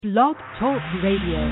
Blog Talk Radio.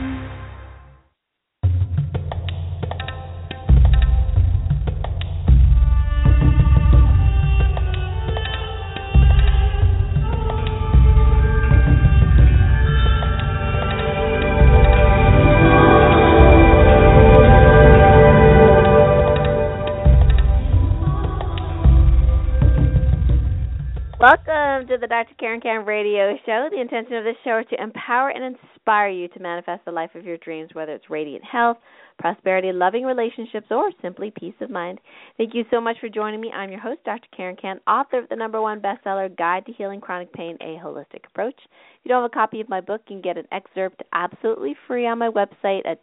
Welcome to the Dr. Karen Can Radio Show. The intention of this show is to empower and inspire you to manifest the life of your dreams, whether it's radiant health, prosperity, loving relationships, or simply peace of mind. Thank you so much for joining me. I'm your host, Dr. Karen Can, author of the #1 bestseller, Guide to Healing Chronic Pain, A Holistic Approach. If you don't have a copy of my book, you can get an excerpt absolutely free on my website at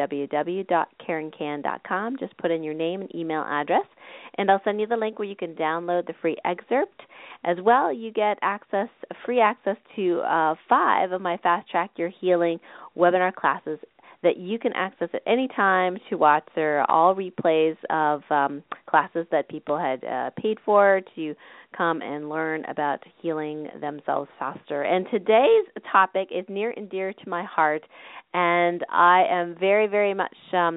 www.karencan.com. Just put in your name and email address, and I'll send you the link where you can download the free excerpt. As well, you get free access to 5 of my Fast Track Your Healing webinar classes that you can access at any time to watch. They're all replays of classes that people had paid for to come and learn about healing themselves faster. And today's topic is near and dear to my heart, and I am very, very much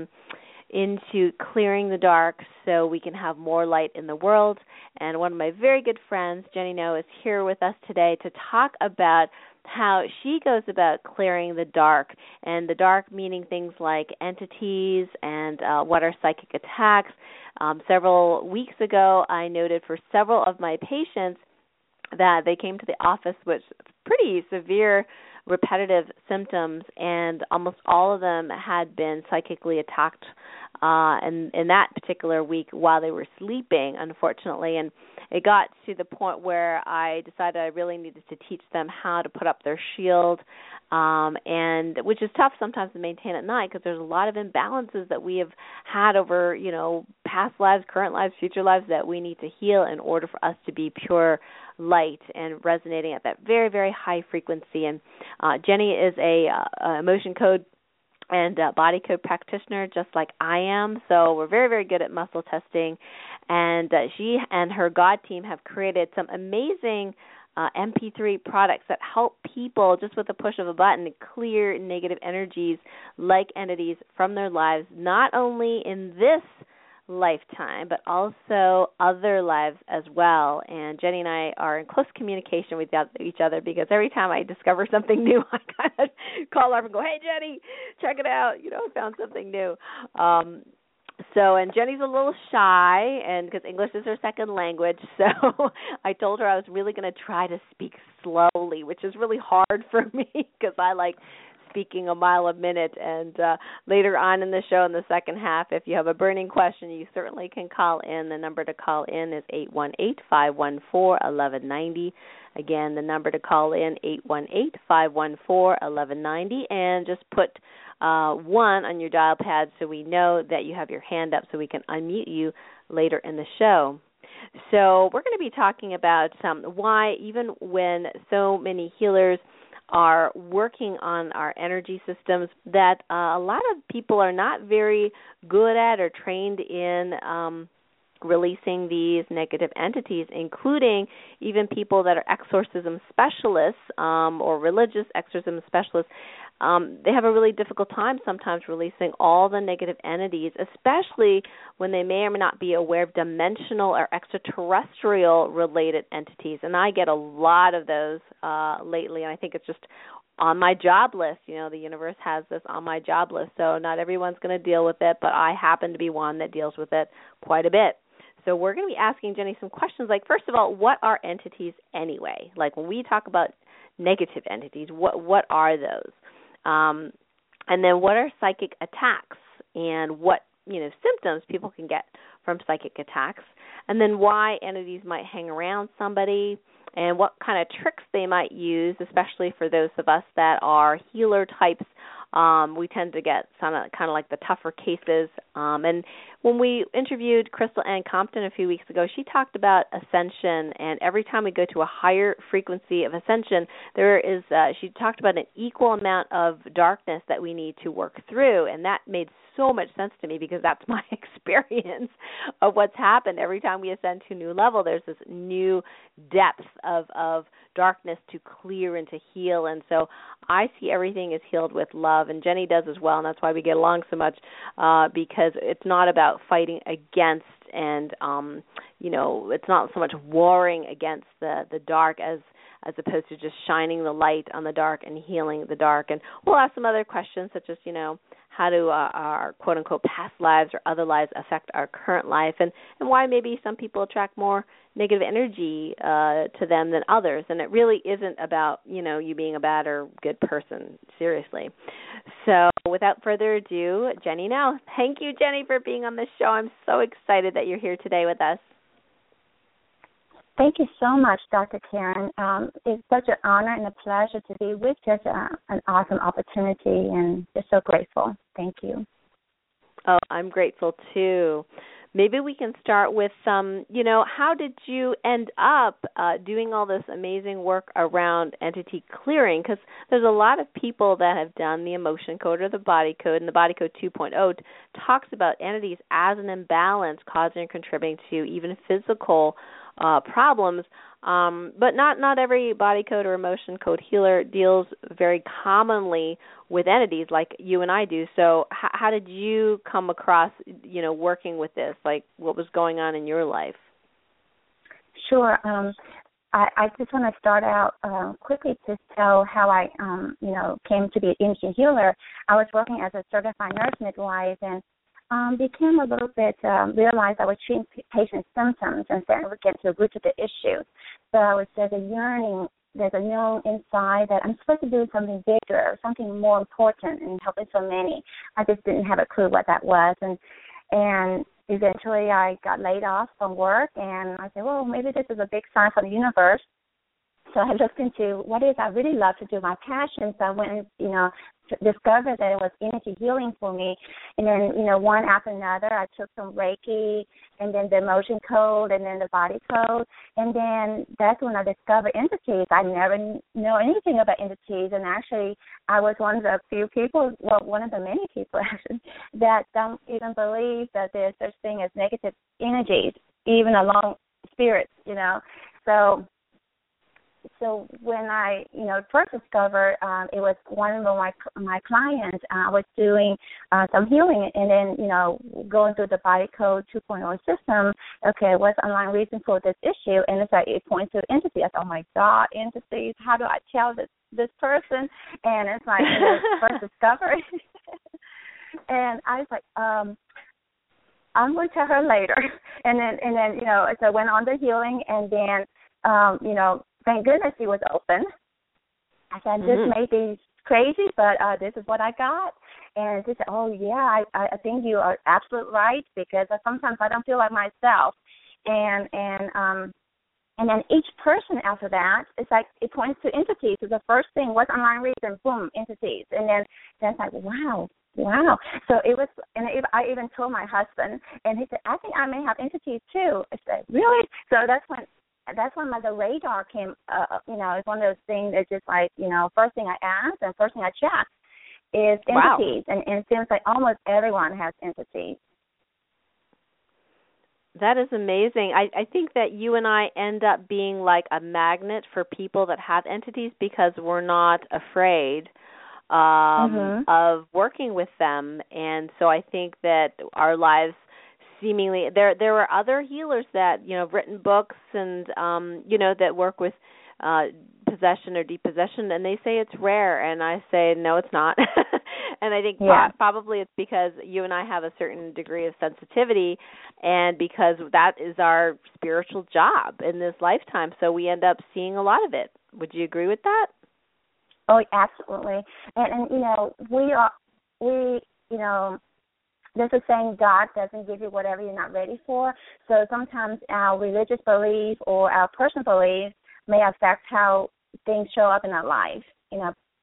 into clearing the dark so we can have more light in the world. And one of my very good friends, Jenny No, is here with us today to talk about how she goes about clearing the dark, and the dark meaning things like entities and what are psychic attacks. Several weeks ago, I noted for several of my patients that they came to the office with pretty severe repetitive symptoms, and almost all of them had been psychically attacked in that particular week while they were sleeping, unfortunately. And it got to the point where I decided I really needed to teach them how to put up their shield, and which is tough sometimes to maintain at night because there's a lot of imbalances that we have had over, past lives, current lives, future lives that we need to heal in order for us to be pure light and resonating at that very, very high frequency. And Jenny is a emotion code and body code practitioner just like I am, so we're very, very good at muscle testing. And she and her God team have created some amazing MP3 products that help people just with the push of a button clear negative energies like entities from their lives, not only in this lifetime, but also other lives as well. And Jenny and I are in close communication with each other because every time I discover something new, I kind of call her and go, "Hey, Jenny, check it out. I found something new." And Jenny's a little shy, and because English is her second language, so I told her I was really going to try to speak slowly, which is really hard for me because I like speaking a mile a minute. And later on in the show, in the second half, if you have a burning question, you certainly can call in. The number to call in is 818-514-1190. Again, the number to call in, 818-514-1190, and just put 1 on your dial pad so we know that you have your hand up so we can unmute you later in the show. So we're going to be talking about why even when so many healers are working on our energy systems that a lot of people are not very good at or trained in releasing these negative entities, including even people that are exorcism specialists or religious exorcism specialists. They have a really difficult time sometimes releasing all the negative entities, especially when they may or may not be aware of dimensional or extraterrestrial related entities. And I get a lot of those lately, and I think it's just on my job list. The universe has this on my job list, so not everyone's going to deal with it, but I happen to be one that deals with it quite a bit. So we're going to be asking Jenny some questions like, first of all, what are entities anyway? Like when we talk about negative entities, what are those? And then what are psychic attacks and what symptoms people can get from psychic attacks? And then why entities might hang around somebody and what kind of tricks they might use, especially for those of us that are healer types. We tend to get kind of like the tougher cases. And when we interviewed Crystal Ann Compton a few weeks ago, she talked about ascension, and every time we go to a higher frequency of ascension, there is, she talked about an equal amount of darkness that we need to work through, and that made so much sense to me because that's my experience of what's happened. Every time we ascend to a new level, there's this new depth of darkness to clear and to heal. And so I see everything is healed with love, and Jenny does as well, and that's why we get along so much, because it's not about fighting against and, it's not so much warring against the dark as opposed to just shining the light on the dark and healing the dark. And we'll ask some other questions such as, how do our quote-unquote past lives or other lives affect our current life, and why maybe some people attract more negative energy to them than others. And it really isn't about, you being a bad or good person, seriously. So without further ado, Jenny now. Thank you, Jenny, for being on the show. I'm so excited that you're here today with us. Thank you so much, Dr. Karen. It's such an honor and a pleasure to be with such an awesome opportunity, and just so grateful. Thank you. Oh, I'm grateful, too. Maybe we can start with some, how did you end up doing all this amazing work around entity clearing? Because there's a lot of people that have done the emotion code or the body code, and the body code 2.0 talks about entities as an imbalance causing or contributing to even physical problems, but not every body code or emotion code healer deals very commonly with entities like you and I do. So how did you come across, working with this? Like, what was going on in your life? Sure. I just want to start out quickly to tell how I, came to be an energy healer. I was working as a certified nurse midwife, and became a little bit, realized I was treating patients' symptoms and started to get to the root of the issue. So there's a yearning, there's a knowing inside that I'm supposed to do something bigger, something more important in helping so many. I just didn't have a clue what that was. And eventually I got laid off from work, and I said, well, maybe this is a big sign from the universe. So I looked into what it is I really love to do, my passion. So I went and, discovered that it was energy healing for me. And then, one after another, I took some Reiki, and then the emotion code, and then the body code. And then that's when I discovered entities. I never know anything about entities. And actually, I was one of the few people, well, one of the many people, actually, that don't even believe that there's such thing as negative energies, even along spirits, So when I, first discovered, it was one of my clients. I was doing some healing, and then, going through the body code 2.0 system. Okay, what's the underlying reason for this issue? And it's like it points to entity. I thought, oh my God, entities! How do I tell this person? And it's like first discovery, and I was like, I'm going to tell her later. And then, so I went on the healing, and then, thank goodness she was open. I said, this may be crazy, but this is what I got. And she said, oh, yeah, I think you are absolutely right, because sometimes I don't feel like myself. And then each person after that, it's like it points to entities. So the first thing, what's online reason? Boom, entities. And then it's like, wow. So it was, and I even told my husband, and he said, I think I may have entities too. I said, really? So that's when the radar came, it's one of those things that's just like, first thing I asked and first thing I checked is entities. Wow. And it seems like almost everyone has entities. That is amazing. I think that you and I end up being like a magnet for people that have entities because we're not afraid of working with them. And so I think that our lives seemingly, there were other healers that, have written books and, that work with possession or depossession, and they say it's rare, and I say, no, it's not. And I think probably it's because you and I have a certain degree of sensitivity, and because that is our spiritual job in this lifetime, so we end up seeing a lot of it. Would you agree with that? Oh, absolutely. And there's a saying, God doesn't give you whatever you're not ready for. So sometimes our religious belief or our personal belief may affect how things show up in our life.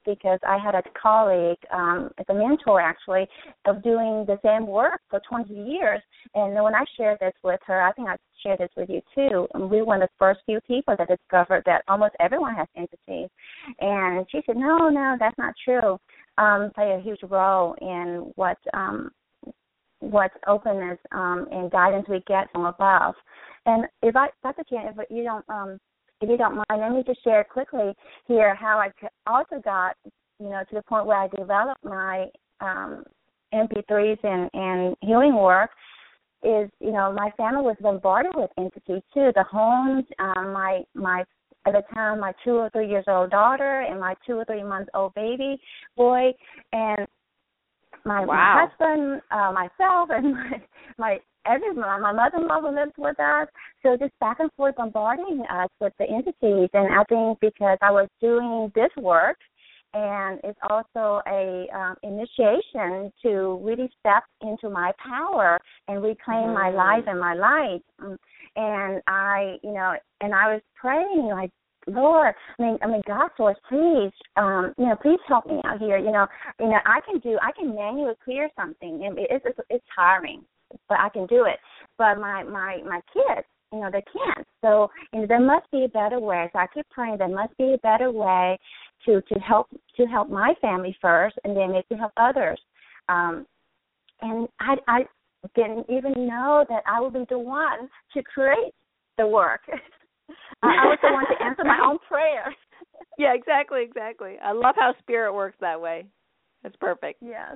because I had a colleague, as a mentor actually, of doing the same work for 20 years. And when I shared this with her, I think I shared this with you too, and we were one of the first few people that discovered that almost everyone has entities. And she said, no, that's not true. Play a huge role in what openness and guidance we get from above. And if Dr. Jen, if you don't mind, let me just share quickly here how I also got, to the point where I developed my MP3s and healing work. Is, my family was bombarded with entities too. The homes, my at the time, my 2 or 3 years old daughter and my 2 or 3 months old baby boy, and my husband, myself, and my mother-in-law who lives with us. So just back and forth bombarding us with the entities. And I think because I was doing this work, and it's also a initiation to really step into my power and reclaim my life and my light. And I was praying like, Lord, I mean, God, source, please, please help me out here. I can manually clear something, and it's tiring, but I can do it. But my kids, they can't. So there must be a better way. So I keep praying there must be a better way to help my family first, and then maybe help others. And I didn't even know that I would be the one to create the work. I was the one to answer my own prayer. Yeah, exactly. I love how spirit works that way. That's perfect. Yes.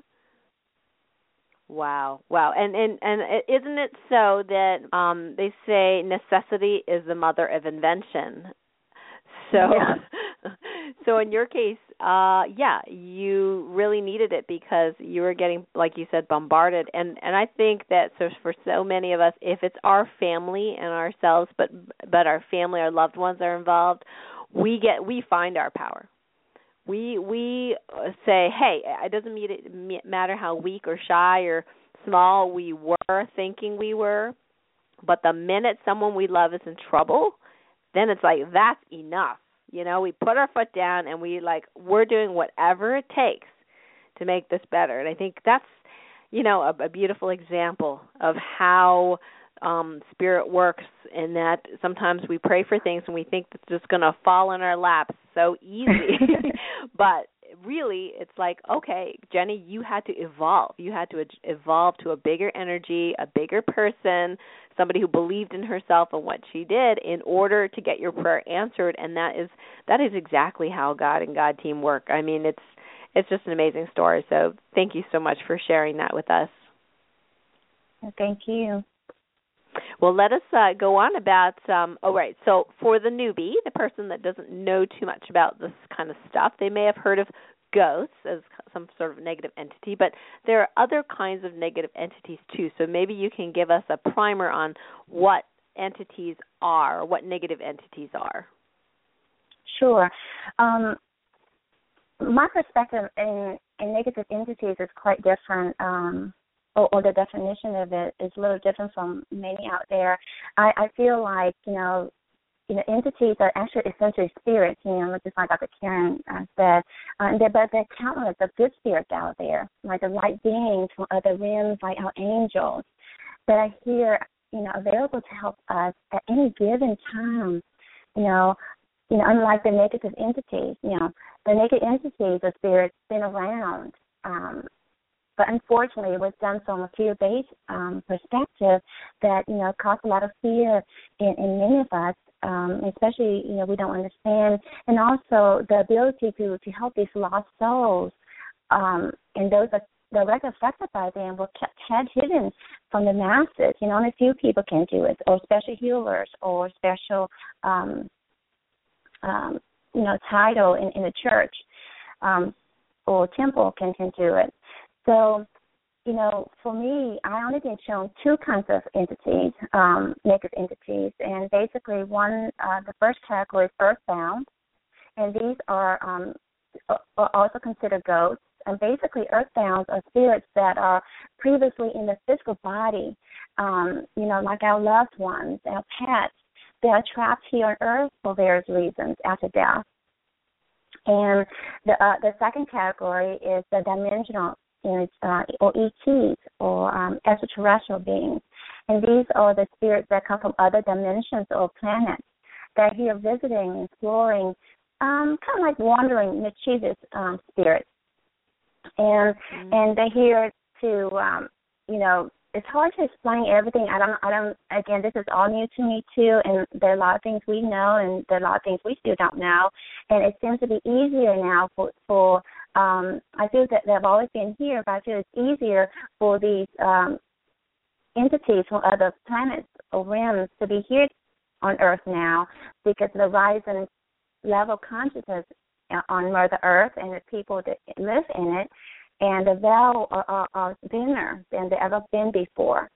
Wow. And isn't it so that they say necessity is the mother of invention? So, yes. So in your case, you really needed it because you were getting, like you said, bombarded. And I think that for so many of us, if it's our family and ourselves, but our family, our loved ones are involved, we find our power. We say, hey, it doesn't matter how weak or shy or small we were thinking we were, but the minute someone we love is in trouble, then it's like, that's enough. We put our foot down and we're doing whatever it takes to make this better. And I think that's, a beautiful example of how spirit works, in that sometimes we pray for things and we think it's just going to fall in our laps so easy. But really, it's like, okay, Jenny, you had to evolve. You had to evolve to a bigger energy, a bigger person, somebody who believed in herself and what she did in order to get your prayer answered. And that is exactly how God and God team work. I mean, it's just an amazing story. So thank you so much for sharing that with us. Thank you. Well, let us go on about, so for the newbie, the person that doesn't know too much about this kind of stuff, they may have heard of ghosts as some sort of negative entity, but there are other kinds of negative entities too. So maybe you can give us a primer on what entities are, or what negative entities are. Sure. My perspective in negative entities is quite different. Or the definition of it is a little different from many out there. I feel like, entities are actually essentially spirits, just like Dr. Karen said. But there are countless of good spirits out there, like the light beings from other realms, like our angels, that are here, available to help us at any given time. Unlike the negative entities, the negative entities of spirits been around. But unfortunately, it was done from a fear-based perspective that, caused a lot of fear in many of us, especially, we don't understand. And also the ability to help these lost souls and those that directly affected by them were kept hidden from the masses. Only a few people can do it, or special healers or special, title in the church or temple can do it. So, for me, I only been shown two kinds of entities, negative entities, and basically the first category is earthbound, and these are also considered ghosts. And basically, earthbound are spirits that are previously in the physical body, like our loved ones, our pets. They are trapped here on earth for various reasons after death. And the second category is the dimensional or ETs, or extraterrestrial beings. And these are the spirits that come from other dimensions or planets that are here visiting, exploring, kind of like wandering, mischievous spirits. And they're here to, it's hard to explain everything. I don't. Again, this is all new to me too, and there are a lot of things we know, and there are a lot of things we still don't know. And it seems to be easier now for I feel that they've always been here, but I feel it's easier for these entities from other planets or realms to be here on Earth now, because of the rising level of consciousness on Mother Earth and the people that live in it. And the veil are thinner than they've ever been before.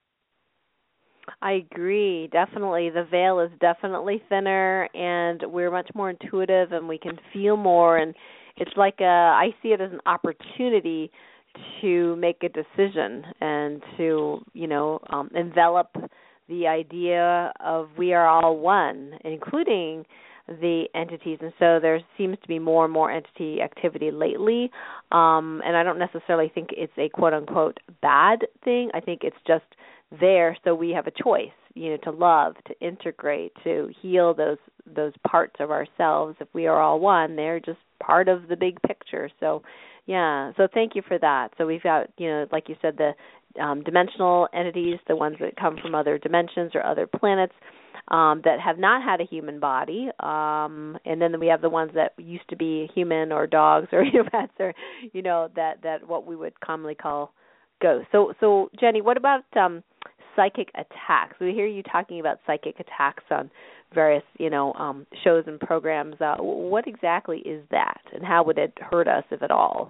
I agree. Definitely. The veil is definitely thinner, and we're much more intuitive, and we can feel more. And it's like I see it as an opportunity to make a decision and to, envelop the idea of we are all one, including the entities. And so there seems to be more and more entity activity lately, and I don't necessarily think it's a quote-unquote bad thing. I think it's just there, so we have a choice, to love, to integrate, to heal those parts of ourselves. If we are all one, they're just part of the big picture. So, yeah, so thank you for that. So we've got, like you said, the dimensional entities, the ones that come from other dimensions or other planets, that have not had a human body, and then we have the ones that used to be human or dogs or pets, or that what we would commonly call ghosts. So Jenny, what about psychic attacks? We hear you talking about psychic attacks on various shows and programs. What exactly is that, and how would it hurt us, if at all?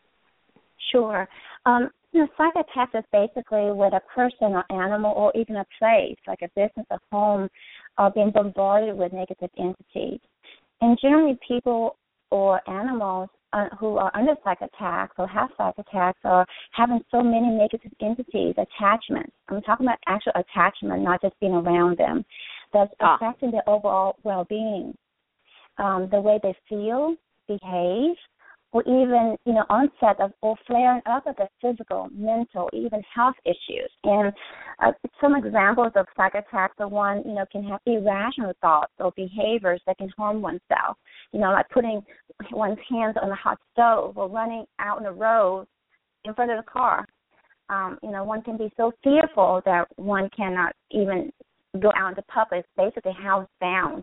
Sure. Psychic attacks is basically when a person or animal or even a place, like a business or home, are being bombarded with negative entities. And generally people or animals who are under psychic attacks or have psychic attacks are having so many negative entities, attachments. I'm talking about actual attachment, not just being around them. That's affecting their overall well-being, the way they feel, behave, or even, onset of or flaring up of the physical, mental, even health issues. And some examples of psychic attacks are one, can have irrational thoughts or behaviors that can harm oneself. Like putting one's hands on a hot stove or running out on the road in front of the car. One can be so fearful that one cannot even go out into public, basically housebound.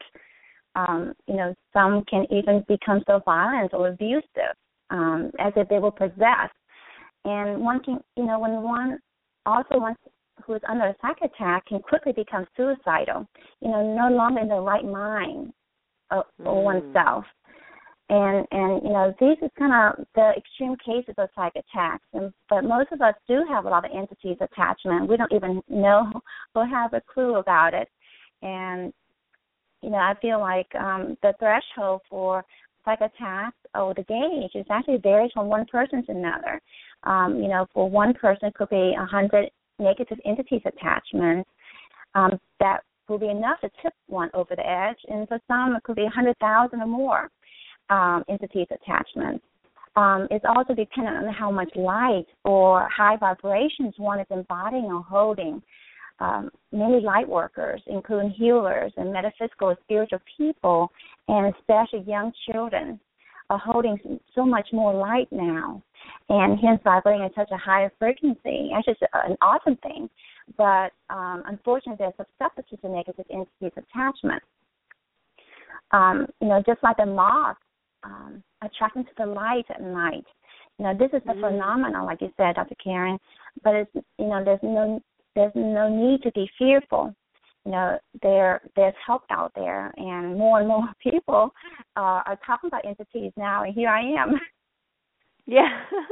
Some can even become so violent or abusive, as if they were possessed. And one can, when one who is under a psychic attack can quickly become suicidal, no longer in the right mind for oneself. And these are kind of the extreme cases of psychic attacks. But most of us do have a lot of entities attachment. We don't even know or have a clue about it. And I feel like the threshold for psychic attacks or the gauge is actually varies from one person to another. For one person, it could be 100 negative entities attachments. That will be enough to tip one over the edge. And for some, it could be 100,000 or more entities attachments. It's also dependent on how much light or high vibrations one is embodying or holding. Many light workers, including healers and metaphysical and spiritual people, and especially young children, are holding so much more light now, and hence vibrating at such a higher frequency. It's just an awesome thing. But unfortunately, there's susceptible to negative entities attachment. Just like the moth attracting to the light at night. This is a phenomenon, like you said, Dr. Karen. But it's there's no need to be fearful. There's help out there, and more people are talking about entities now, and here I am. Yeah.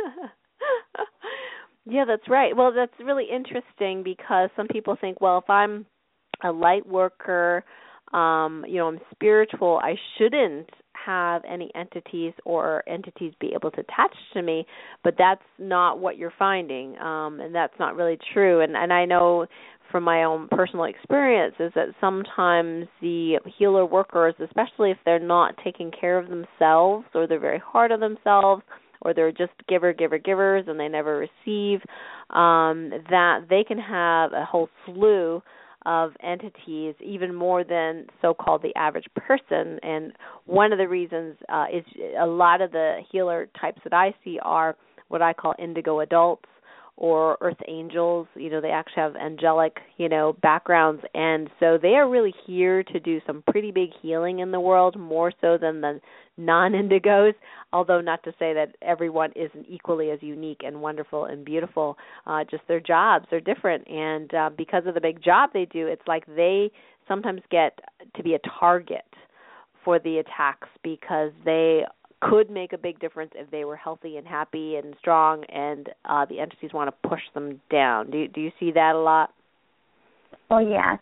Yeah, that's right. Well, that's really interesting because some people think, well, if I'm a light worker, I'm spiritual, I shouldn't have any entities or entities be able to attach to me, but that's not what you're finding, and that's not really true. And I know from my own personal experience is that sometimes the healer workers, especially if they're not taking care of themselves or they're very hard on themselves or they're just givers and they never receive, that they can have a whole slew of entities, even more than so-called the average person. And one of the reasons is a lot of the healer types that I see are what I call indigo adults or earth angels. You know, they actually have angelic, backgrounds. And so they are really here to do some pretty big healing in the world, more so than the non-indigos, although not to say that everyone isn't equally as unique and wonderful and beautiful. Just their jobs are different. And because of the big job they do, it's like they sometimes get to be a target for the attacks because they could make a big difference if they were healthy and happy and strong, and the entities want to push them down. Do you see that a lot? Oh, yes.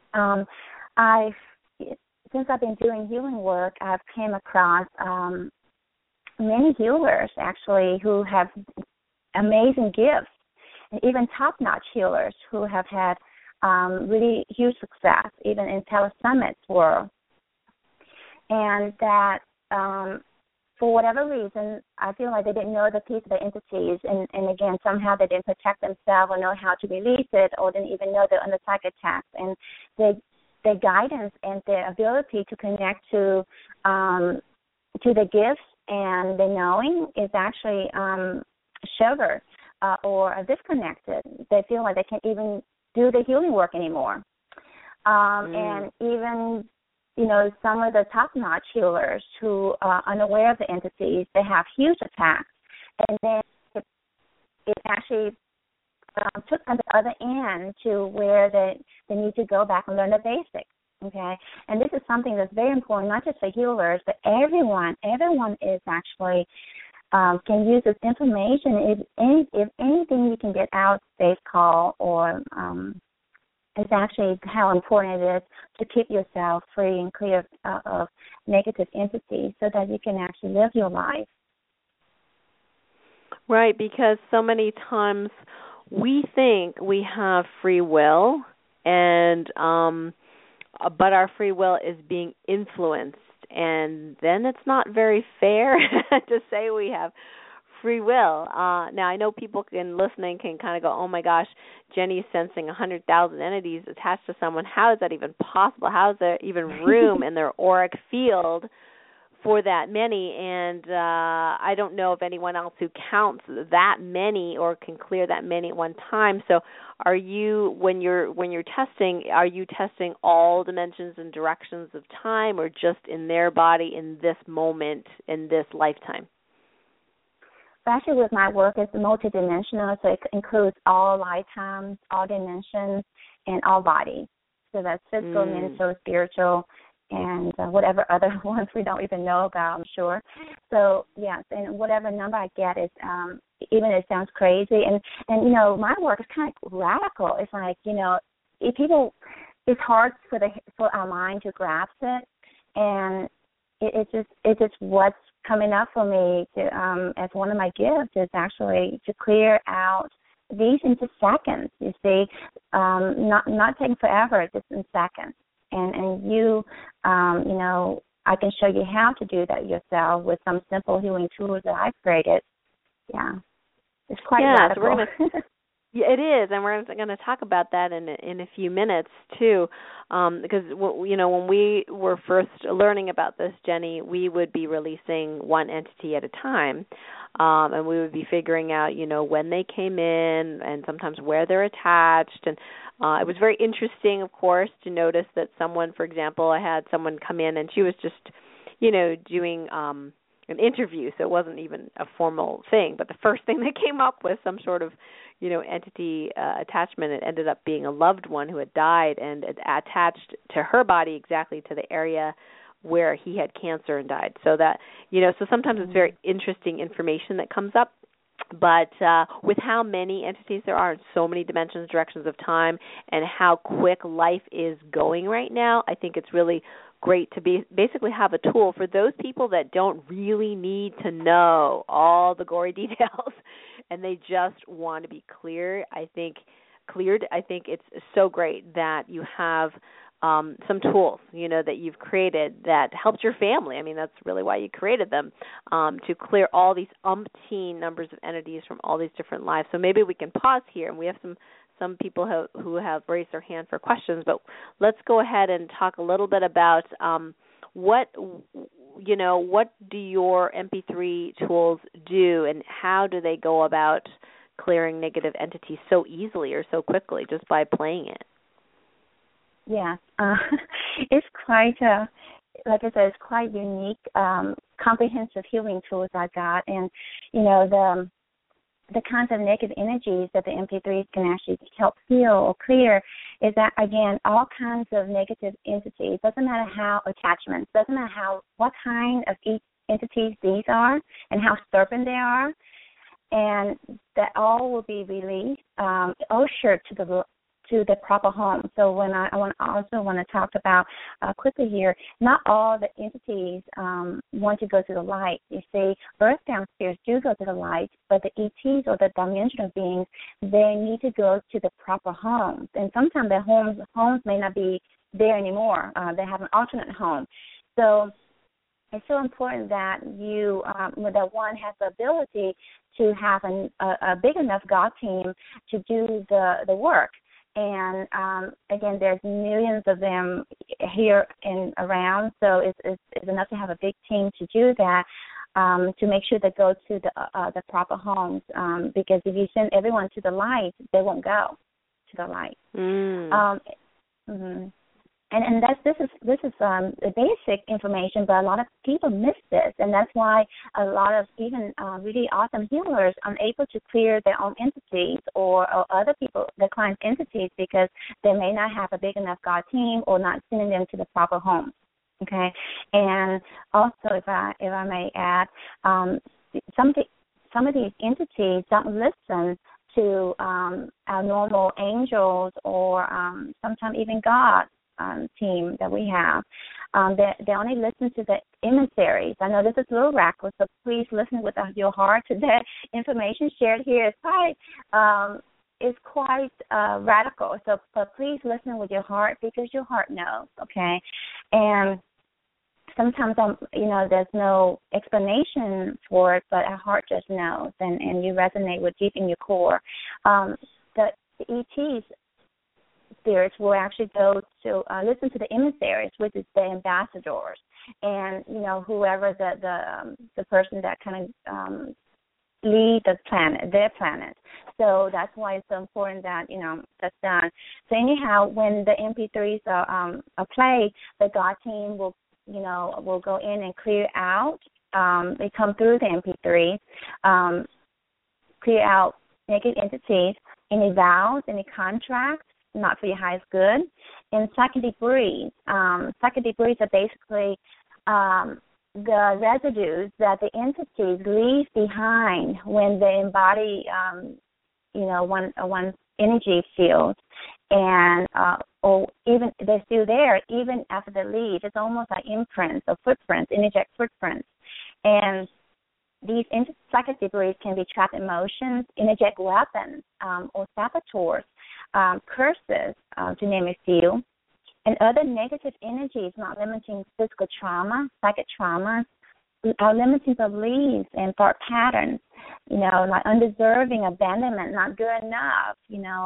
Since I've been doing healing work, I've came across many healers, actually, who have amazing gifts, and even top-notch healers who have had really huge success, even in Telesummit's world. And that for whatever reason, I feel like they didn't know the piece of the entities, and again, somehow they didn't protect themselves or know how to release it, or didn't even know they're under psychic attacks. And their guidance and their ability to connect to the gifts and the knowing is actually severed or disconnected. They feel like they can't even do the healing work anymore. And even some of the top-notch healers who are unaware of the entities, they have huge attacks. And then it actually took them to the other end to where they need to go back and learn the basics, okay? And this is something that's very important, not just for healers, but everyone. Everyone is actually can use this information. If anything you can get out, safe call or is actually how important it is to keep yourself free and clear of negative entities so that you can actually live your life. Right, because so many times we think we have free will, and but our free will is being influenced, and then it's not very fair to say we have free will. Now, I know people listening can kind of go, oh, my gosh, Jenny's sensing 100,000 entities attached to someone. How is that even possible? How is there even room in their auric field for that many? And I don't know of anyone else who counts that many or can clear that many at one time. So are you, when you're testing, are you testing all dimensions and directions of time, or just in their body in this moment, in this lifetime? Actually, with my work, it's multidimensional, so it includes all lifetimes, all dimensions, and all bodies. So that's physical, mental, spiritual, and whatever other ones we don't even know about, I'm sure. So, yes, and whatever number I get is, even it sounds crazy. And my work is kind of radical. It's like, it's hard for our mind to grasp it, and it's just what's coming up for me to, as one of my gifts is actually to clear out these into seconds. You see, not taking forever, just in seconds. And you, I can show you how to do that yourself with some simple healing tools that I've created. Yeah, it's quite radical. Yeah, it is, and we're going to talk about that in a few minutes too, because when we were first learning about this, Jenny, we would be releasing one entity at a time, and we would be figuring out, when they came in and sometimes where they're attached, and it was very interesting, of course, to notice that someone, for example, I had someone come in and she was just, doing an interview, so it wasn't even a formal thing, but the first thing that came up was some sort of entity attachment. It ended up being a loved one who had died, and it attached to her body exactly to the area where he had cancer and died. So that, so sometimes it's very interesting information that comes up. But with how many entities there are in so many dimensions, directions of time, and how quick life is going right now, I think it's really great to basically have a tool for those people that don't really need to know all the gory details and they just want to be cleared. I think it's so great that you have some tools, that you've created that helped your family. I mean, that's really why you created them, to clear all these umpteen numbers of entities from all these different lives. So maybe we can pause here, and we have some people who have raised their hand for questions, but let's go ahead and talk a little bit about what do your MP3 tools do, and how do they go about clearing negative entities so easily or so quickly just by playing it? Yeah, it's quite, like I said, it's quite unique, comprehensive healing tools I got, and the kinds of negative energies that the MP3s can actually help heal or clear is that, again, all kinds of negative entities. Doesn't matter how attachments, doesn't matter what kind of entities these are and how stubborn they are, and that all will be released, ushered to the proper home. So when I also want to talk about quickly here, not all the entities want to go to the light. You see, earthbound spirits do go to the light, but the ETs or the dimensional beings, they need to go to the proper homes. And sometimes their homes may not be there anymore. They have an alternate home. So it's so important that that one has the ability to have a big enough God team to do the work. And, again, there's millions of them here and around, so it's enough to have a big team to do that, to make sure they go to the proper homes, because if you send everyone to the light, they won't go to the light. Mm-hmm. And this is the basic information, but a lot of people miss this, and that's why a lot of even really awesome healers are unable to clear their own entities or other people, their clients' entities, because they may not have a big enough God team or not sending them to the proper homes. Okay, and also if I may add, some of these entities don't listen to our normal angels or sometimes even God team that we have. They only listen to the emissaries. I know this is a little reckless, so please listen with your heart to the information shared here. It's quite radical. So please listen with your heart, because your heart knows, okay? And sometimes, there's no explanation for it, but our heart just knows, and you resonate with deep in your core. The ETs, spirits will actually go to listen to the emissaries, which is the ambassadors, and whoever the person that kind of lead their planet. So that's why it's so important that that's done. So anyhow, when the MP3s are played, the God team will go in and clear out. They come through the MP3, clear out negative entities, any vows, any contracts not for your highest good, and psychic debris. Psychic debris are basically the residues that the entities leave behind when they embody, one's energy field, and or even they're still there even after they leave. It's almost like imprints or footprints, energetic footprints, and these psychic debris can be trapped emotions, energetic weapons, or saboteurs. Curses, to name a few, and other negative energies, not limiting physical trauma, psychic traumas, limiting beliefs and thought patterns, like undeserving, abandonment, not good enough,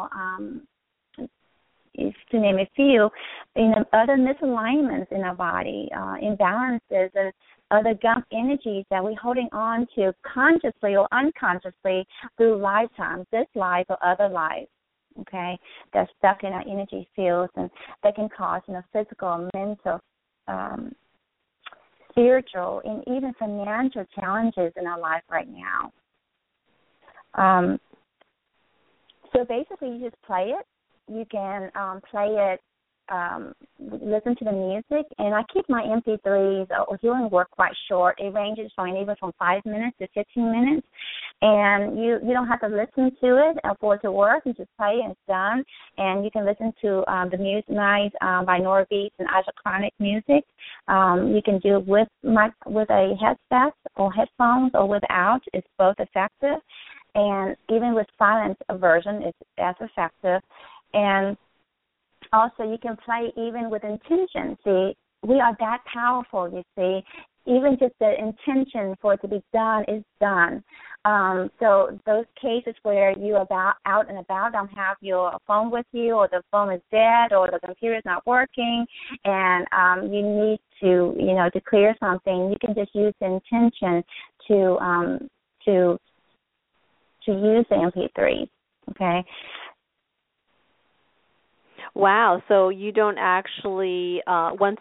is to name a few, other misalignments in our body, imbalances, and other gunk energies that we're holding on to consciously or unconsciously through lifetimes, this life or other lives. Okay, they're stuck in our energy fields, and they can cause, physical, mental, spiritual, and even financial challenges in our life right now. So basically, you just play it. You can play it, listen to the music, and I keep my MP3s or healing work quite short. It ranges from 5 minutes to 15 minutes. And you don't have to listen to it for it to work. You just play and it's done. And you can listen to the Muse Night by Nora Beats and Isochronic Music. You can do it with a headset or headphones or without. It's both effective. And even with silent version, it's as effective. And also you can play even with intention. See, we are that powerful, you see. Even just the intention for it to be done is done. So those cases where you are out and about, don't have your phone with you, or the phone is dead, or the computer is not working, and you need to clear something, you can just use the intention to use the MP3. Okay. Wow. So you don't actually once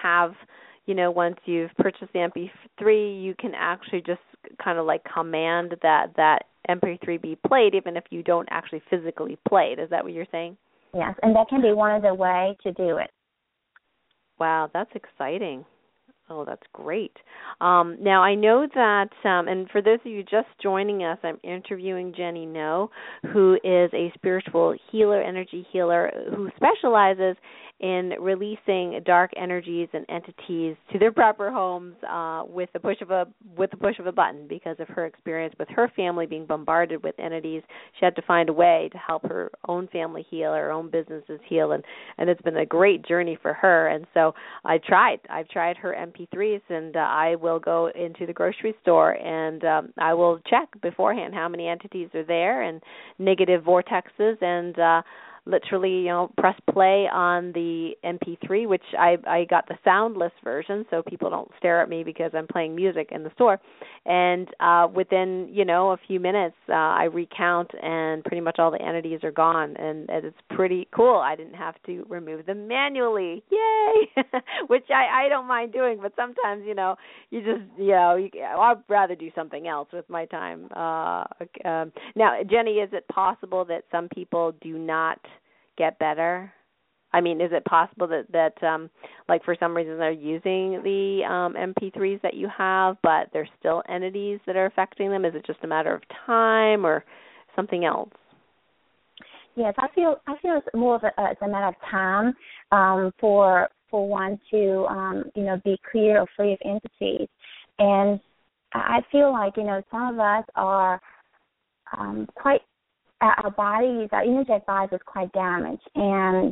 you've purchased the MP3, you can actually just kind of like command that MP3 be played, even if you don't actually physically play it. Is that what you're saying? Yes, and that can be one of the ways to do it. Wow, that's exciting. Oh, that's great. Now, I know that, and for those of you just joining us, I'm interviewing Jenny No, who is a spiritual healer, energy healer, who specializes in releasing dark energies and entities to their proper homes with the push of a button. Because of her experience with her family being bombarded with entities, she had to find a way to help her own family heal, her own businesses heal, and it's been a great journey for her. And so I've tried her MP3s, and I will go into the grocery store and I will check beforehand how many entities are there and negative vortexes, and literally, press play on the MP3, which I got the soundless version, so people don't stare at me because I'm playing music in the store. And within, a few minutes, I recount, and pretty much all the entities are gone, and it's pretty cool. I didn't have to remove them manually. Yay! Which I don't mind doing, but sometimes, you just, I'd rather do something else with my time. Now, Jenny, is it possible that some people do not get better? I mean, is it possible that like for some reason they're using the MP3s that you have, but there's still entities that are affecting them? Is it just a matter of time or something else? Yes, I feel it's more of it's a matter of time for one to be clear or free of entities. And I feel like some of us are quite. Our bodies, our energetic bodies, is quite damaged, and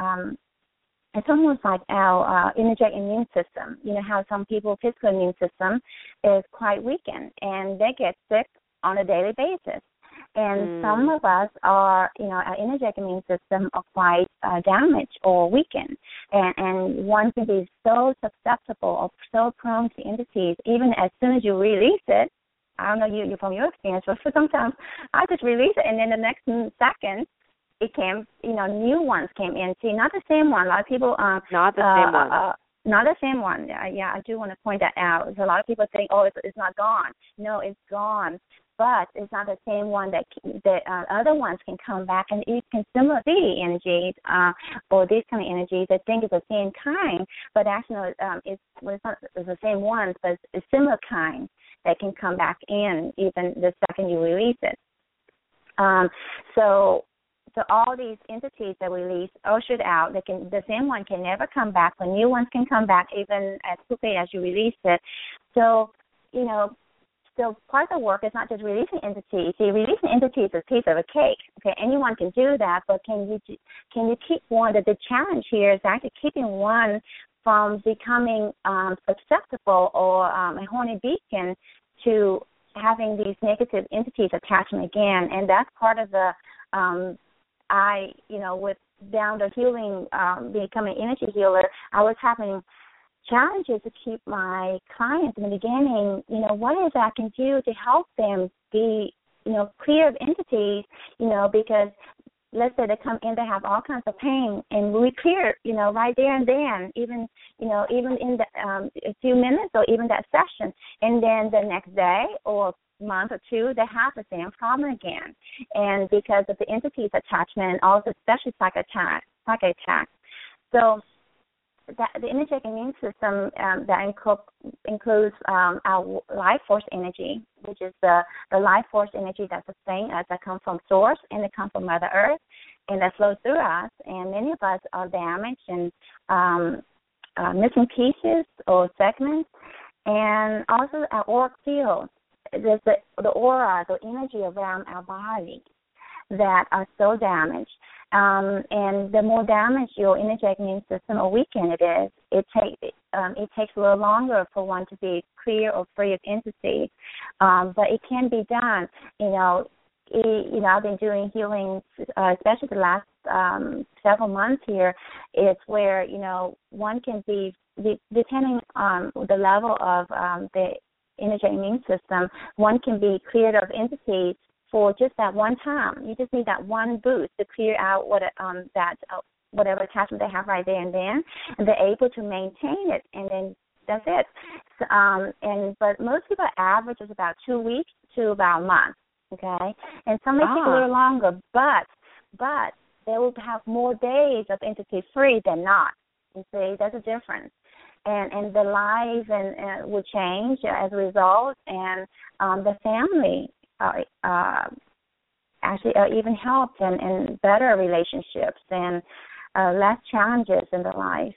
it's almost like our energetic immune system. You know how some people's physical immune system is quite weakened, and they get sick on a daily basis. And some of us are, our energetic immune system are quite damaged or weakened, and one can be so susceptible or so prone to entities, even as soon as you release it. I don't know you from your experience, but sometimes I just release it, and then the next second, it came, new ones came in. See, not the same one. A lot of people, not the same one. Not the same one. Yeah, I do want to point that out. A lot of people think, it's not gone. No, it's gone, but it's not the same one that other ones can come back, and it can similar be energies or these kind of energies that think it's the same kind, but actually it's not the same ones, but it's similar kind that can come back in even the second you release it. So all these entities that we release, ushered out, the same one can never come back. The new ones can come back even as quickly as you release it. So, so part of the work is not just releasing entities. See, releasing entities is a piece of a cake. Okay, anyone can do that, but can you keep one? The challenge here is actually keeping one from becoming susceptible or a horny beacon to having these negative entities attaching again. And that's part of the with down the healing, becoming energy healer, I was having challenges to keep my clients in the beginning, what is it I can do to help them be, clear of entities, because let's say they come in, they have all kinds of pain, and we clear, right there and then, even in the, a few minutes or even that session, and then the next day or month or two, they have the same problem again, and because of the entities attachment, and also especially psychic attacks. So the energetic immune system that includes our life force energy, which is the life force energy that's sustained us, that comes from Source and it comes from Mother Earth, and that flows through us. And many of us are damaged and missing pieces or segments, and also our auric field. There's the aura, the energy around our body that are so damaged. And the more damaged your energetic immune system or weakened it is, it takes a little longer for one to be clear or free of entities. But it can be done. I've been doing healings, especially the last several months here. It's where one can be, depending on the level of the energetic immune system, one can be cleared of entities for just that one time. You just need that one boost to clear out whatever attachment they have right there and then, and they're able to maintain it, and then that's it. But most people average is about 2 weeks to about a month, okay? And some may take a little longer, but they will have more days of entity free than not. You see, there's a difference. And the lives will change as a result, and the family actually even helped in better relationships and less challenges in the life.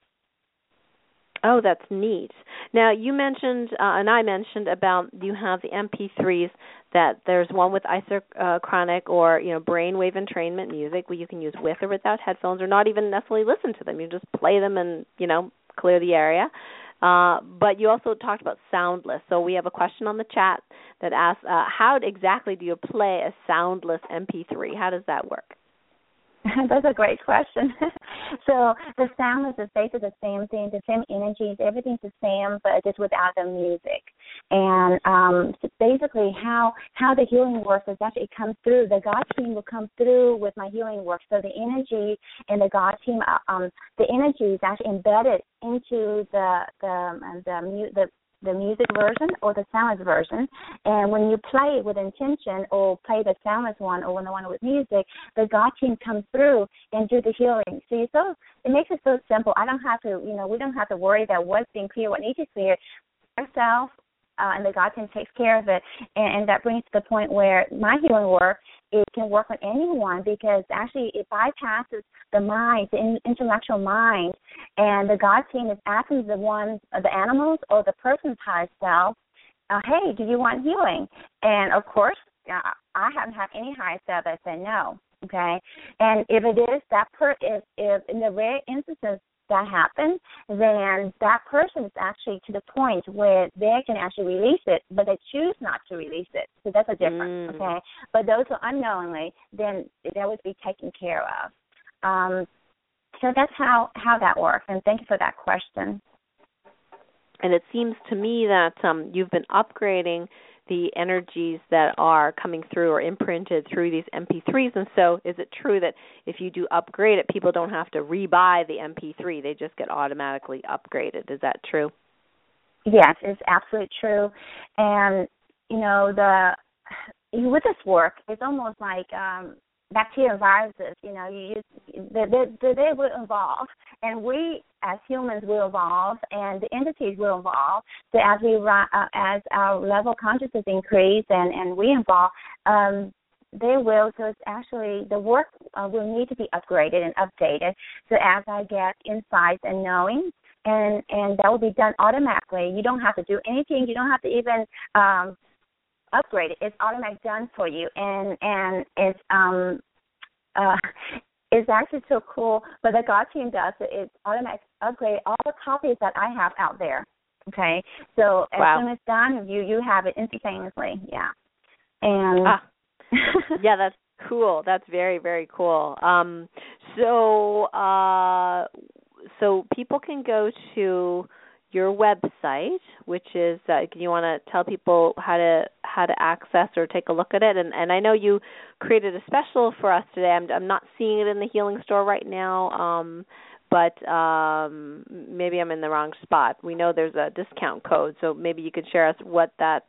Oh, that's neat. Now, you mentioned, and I mentioned about you have the MP3s, that there's one with isochronic or, brainwave entrainment music where you can use with or without headphones, or not even necessarily listen to them. You just play them and, clear the area. But you also talked about soundless. So we have a question on the chat that asks, how exactly do you play a soundless MP3? How does that work? That's a great question. So the soundless is basically the same thing, the same energies, everything's the same, but just without the music. And so basically how the healing works is actually it comes through. The God team will come through with my healing work. So the energy in the God team, the energy is actually embedded into the music version or the soundless version. And when you play it with intention or play the soundless one or the one with music, the God team comes through and do the healing. See, so it makes it so simple. I don't have to, we don't have to worry that what's being clear, what needs to be clear. Ourselves and the God team takes care of it. And that brings to the point where my healing work, it can work on anyone because actually it bypasses the mind, the intellectual mind, and the God team is asking the animals or the person's higher self, hey, do you want healing? And of course, I haven't had any higher self that said no, okay? And if it is if in the rare instances that happens, then that person is actually to the point where they can actually release it, but they choose not to release it. So that's a difference, okay? But those who unknowingly, then that would be taken care of. So that's how that works, and thank you for that question. And it seems to me that you've been upgrading the energies that are coming through or imprinted through these MP3s. And so is it true that if you do upgrade it, people don't have to rebuy the MP3, they just get automatically upgraded? Is that true? Yes, it's absolutely true. And, with this work, it's almost like bacteria and viruses, they will evolve, and we as humans will evolve, and the entities will evolve. So as our level of consciousness increase and we evolve, they will. So it's actually the work will need to be upgraded and updated. So as I get insights and knowing, and that will be done automatically. You don't have to do anything. You don't have to even upgrade it. It's automatically done for you, and it's actually so cool. But the God team does it. It's automatic upgrade all the copies that I have out there. Okay, so as soon as it's done, you have it instantaneously. Yeah, and yeah, that's cool. That's very, very cool. So people can go to your website, which is, you want to tell people how to access or take a look at it? And I know you created a special for us today. I'm not seeing it in the Healing Store right now, but maybe I'm in the wrong spot. We know there's a discount code, so maybe you could share us what that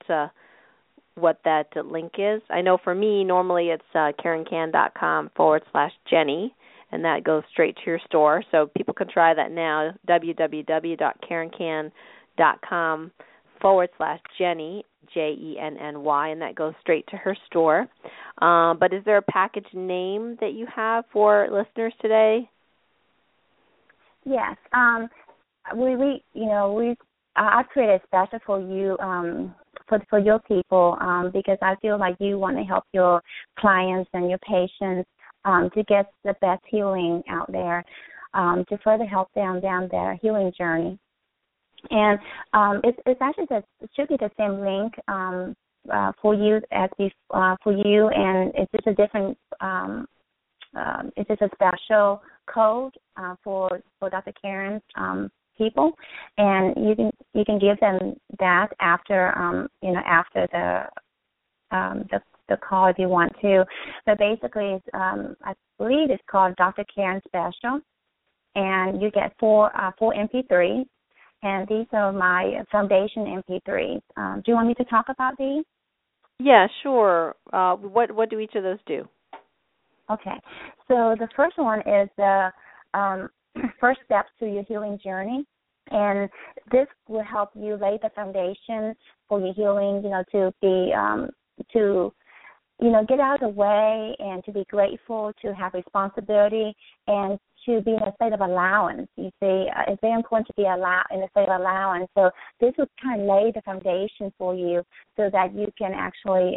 link is. I know for me, normally it's KarenKan.com/Jenny. And that goes straight to your store. So people can try that now, www.karenkan.com/Jenny. JENNY, and that goes straight to her store. But is there a package name that you have for listeners today? Yes. I created a special for you, for your people, because I feel like you want to help your clients and your patients to get the best healing out there, to further help them down their healing journey. And it's actually it should be the same link for you as for you, and it's just a different. It's just a special code for Dr. Karen's people, and you can give them that after after the call if you want to. But basically, I believe it's called Dr. Karen Special, and you get four MP3s, and these are my foundation MP3s. Do you want me to talk about these? Yeah, sure. What do each of those do? Okay, so the first one is the first steps to your healing journey, and this will help you lay the foundation for your healing. To be get out of the way and to be grateful, to have responsibility, and to be in a state of allowance. You see, it's very important to be in a state of allowance. So this will kind of lay the foundation for you so that you can actually,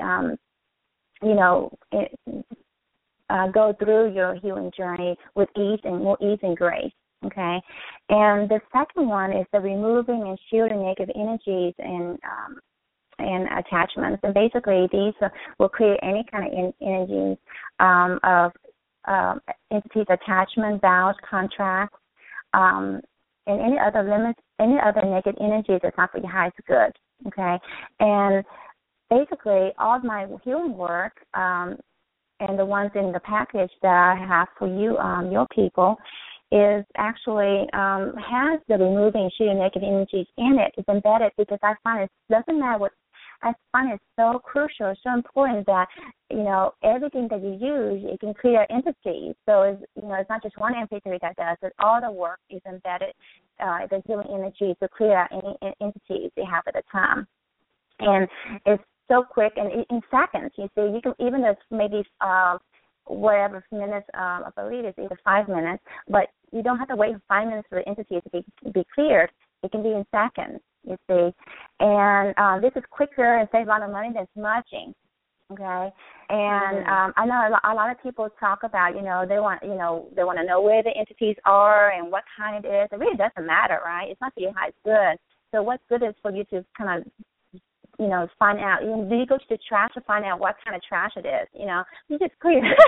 go through your healing journey with more ease and grace. Okay, and the second one is the removing and shielding negative energies and attachments. And basically, these will create any kind of energies of entities, attachment, vows, contracts, and any other limits, any other negative energies that's not for your highest good. Okay, and basically, all of my healing work and the ones in the package that I have for you, your people, is actually has the removing shooting negative energies in it. It's embedded because I find it doesn't matter what. I find it so crucial, so important that everything that you use, it can clear entities. So it's not just one MP3 that does it. All the work is embedded, the healing energies to clear any entities they have at the time, and it's so quick and in seconds. You see, you can even if maybe whatever minutes, I believe it's either 5 minutes, but you don't have to wait 5 minutes for the entity to be cleared. It can be in seconds, you see. And this is quicker and saves a lot of money than smudging, okay? And I know a lot of people talk about, they want to know where the entities are and what kind it is. It really doesn't matter, right? It's not for your highest good. So what's good is for you to kind of find out. Do you go to the trash to find out what kind of trash it is? You just clear it.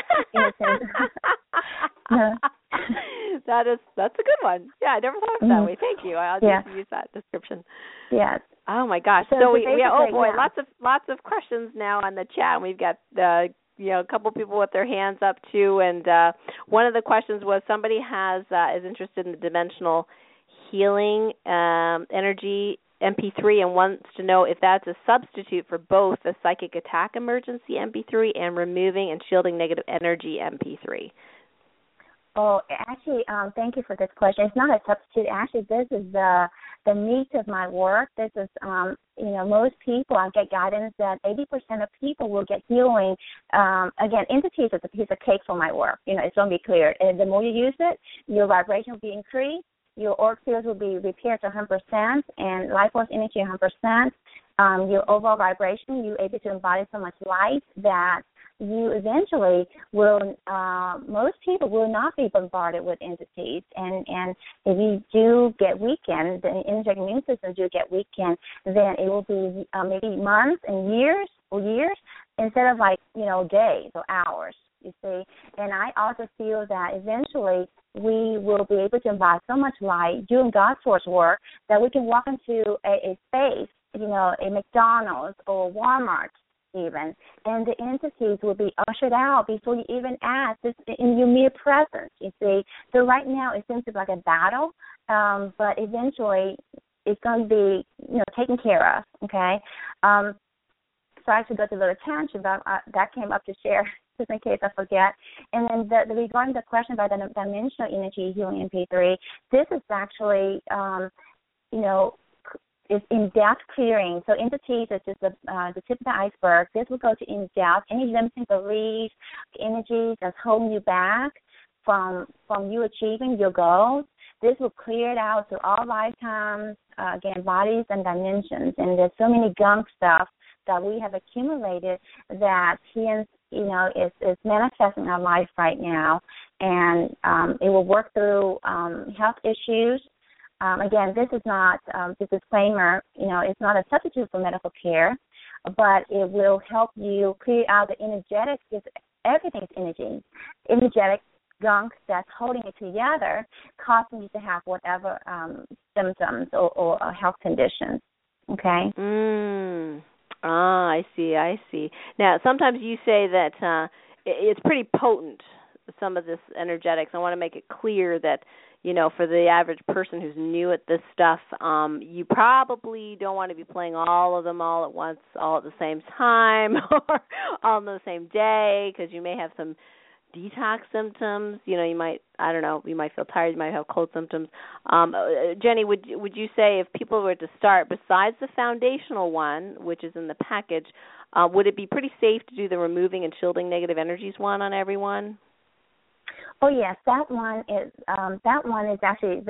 That's a good one. Yeah, I never thought of it that way. Thank you. I'll just use that description. Yes. Oh my gosh. So lots of questions now on the chat. We've got a couple people with their hands up too. And one of the questions was somebody is interested in the dimensional healing energy MP3 and wants to know if that's a substitute for both the Psychic Attack Emergency MP3 and Removing and Shielding Negative Energy MP3. Oh, actually, thank you for this question. It's not a substitute. Actually, this is the meat of my work. This is, most people, I get guidance that 80% of people will get healing. Again, entities is a piece of cake for my work. It's going to be cleared. And the more you use it, your vibration will be increased. Your auric fields will be repaired to 100%, and life force energy 100%. Your overall vibration, you're able to embody so much light that you eventually will, most people will not be bombarded with entities. And if you do get weakened, the energetic immune system do get weakened, then it will be maybe months and years instead of days or hours, you see. And I also feel that eventually we will be able to embody so much light doing God's source work that we can walk into a space, a McDonald's or Walmart even, and the entities will be ushered out before you even ask, this in your mere presence, you see. So right now it seems to be like a battle, but eventually it's going to be, taken care of, okay? So I should go to a little tangent, but that came up to share just in case I forget. And then regarding the question about the dimensional energy healing MP3, this is actually, is in-depth clearing. So entities is just the tip of the iceberg. This will go to in-depth. Any limiting beliefs, energies that's holding you back from you achieving your goals, this will clear it out through all lifetimes, again, bodies and dimensions. And there's so many gunk stuff that we have accumulated that is manifesting in our life right now. And it will work through health issues. Again, this is not, the disclaimer, it's not a substitute for medical care, but it will help you clear out the energetic, because everything's energetic gunk that's holding it together, causing you to have whatever symptoms or health conditions. Okay? I see. Now, sometimes you say that it's pretty potent, some of this energetics. I want to make it clear that, for the average person who's new at this stuff, you probably don't want to be playing all of them all at once, all at the same time, or all on the same day, because you may have some detox symptoms. You might, I don't know, you might feel tired, you might have cold symptoms. Jenny, would you say if people were to start, besides the foundational one, which is in the package, would it be pretty safe to do the removing and shielding negative energies one on everyone? Oh yes, that one is actually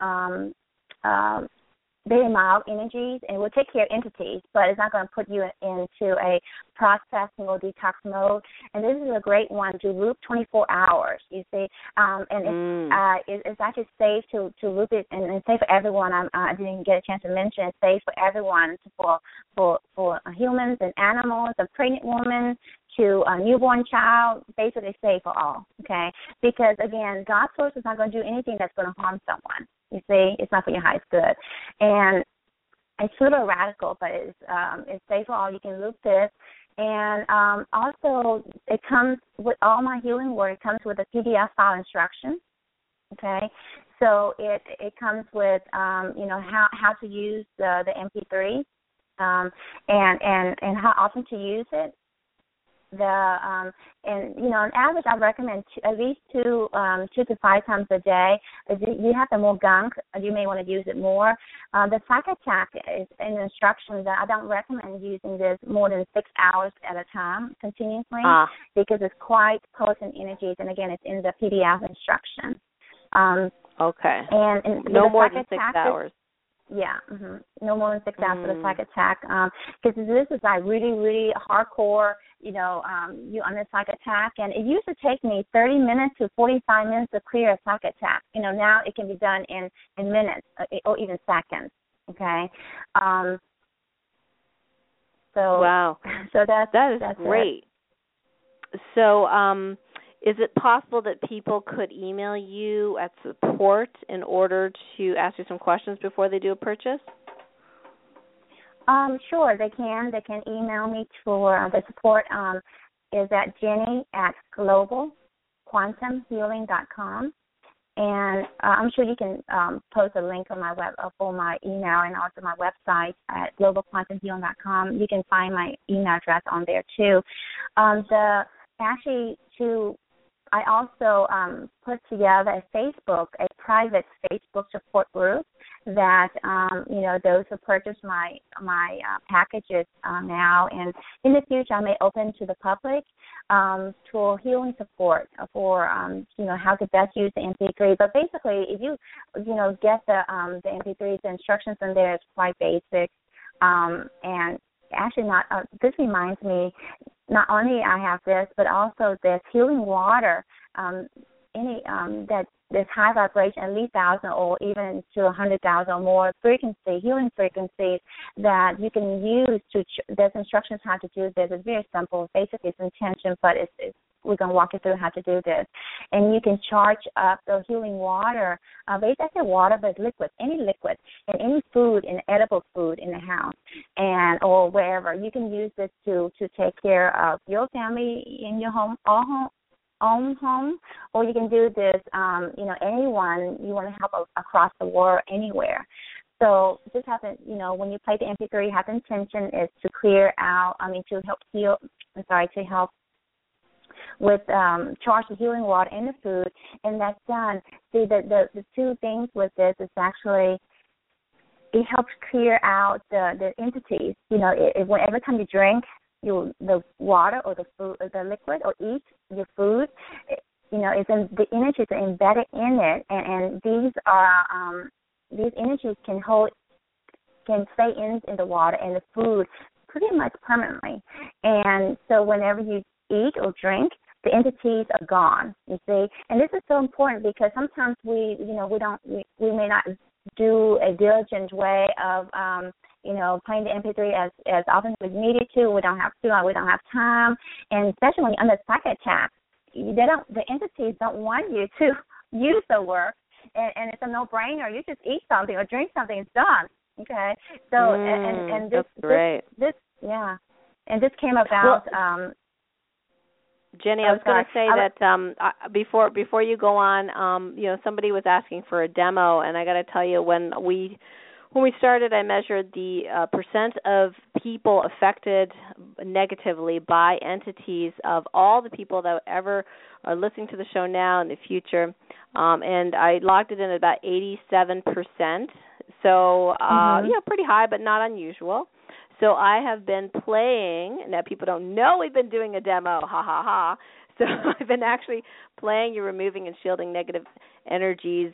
very mild energies, and will take care of entities, but it's not going to put you into a processing or detox mode. And this is a great one to loop 24 hours, you see. And it's actually safe to loop it, and it's safe for everyone. I didn't get a chance to mention it's safe for everyone, for humans and animals, a pregnant woman, to a newborn child, basically safe for all, okay? Because, again, God's source is not going to do anything that's going to harm someone. You see, it's not for your highest good. And it's a little radical, but it's safe for all. You can loop this. And also, it comes with all my healing work. It comes with a PDF file instruction, okay? So it comes with, how to use the MP3 and how often to use it. On average, I recommend at least 2 to 5 times a day. If you have the more gunk, you may want to use it more. The Psych Attack is an instruction that I don't recommend using this more than 6 hours at a time continuously because it's quite potent energies. And again, it's in the PDF instruction. Okay. And no more than 6 hours. No more than 6 hours for the Psych Attack. Because this is like really, really hardcore, you on the Psych Attack. And it used to take me 30 minutes to 45 minutes to clear a Psych Attack. Now it can be done in minutes or even seconds. Okay. Wow. So that's great. It. So, is it possible that people could email you at support in order to ask you some questions before they do a purchase? Sure, they can. They can email me for the support is at jenny@globalquantumhealing.com. And I'm sure you can post a link on my for my email and also my website at globalquantumhealing.com. You can find my email address on there too. I also put together a private Facebook support group that, those who purchase my packages now, and in the future I may open to the public for healing support for, how to best use the MP3. But basically, if you, get the MP3s, the instructions in there is quite basic. And actually this reminds me, not only I have this, but also this healing water, that this high vibration, at least 1,000 or even to 100,000 or more healing frequencies that you can use there's instructions how to do this. It's very simple. Basically, it's intention, but we're going to walk you through how to do this. And you can charge up the healing water. Basically, water, but liquid, any liquid, and any food, and edible food in the house or wherever. You can use this to take care of your family in your own home, or you can do this, anyone you want to help across the world, anywhere. So just have to, when you play the MP3, have intention is to clear out, to help with charge the healing water in the food, and that's done. See, the two things with this is actually it helps clear out the entities. Every time you drink the water or the food, or the liquid, or eat your food, the energies are embedded in it, and these energies can stay in the water and the food pretty much permanently. And so whenever you eat or drink, the entities are gone, you see. And this is so important because sometimes we may not do a diligent way of playing the MP3 as often as we needed to. We don't have time, and especially when you're under psychic attack, the entities don't want you to use the work, and it's a no-brainer. You just eat something or drink something, it's done. Okay, so and this, that's great. And this came about. Jenny, I was going to say that before you go on, somebody was asking for a demo, and I got to tell you, when we started, I measured the percent of people affected negatively by entities of all the people that ever are listening to the show now and in the future, and I logged it in at about 87%. So, pretty high, but not unusual. So I have been playing. Now, people don't know we've been doing a demo, ha, ha, ha. So I've been actually playing your Removing and Shielding Negative Energies